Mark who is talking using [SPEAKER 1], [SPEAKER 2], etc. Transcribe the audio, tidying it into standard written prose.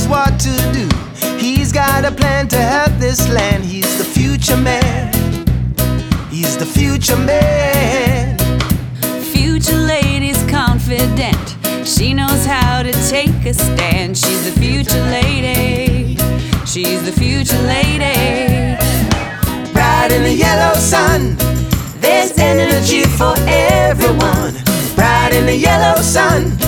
[SPEAKER 1] what to do. He's got a plan to help this land. He's the future man. He's the future man.
[SPEAKER 2] Future lady's confident. She knows how to take a stand. She's the future lady. She's the future lady.
[SPEAKER 1] Bright in the yellow sun, there's energy for everyone. Bright in the yellow sun.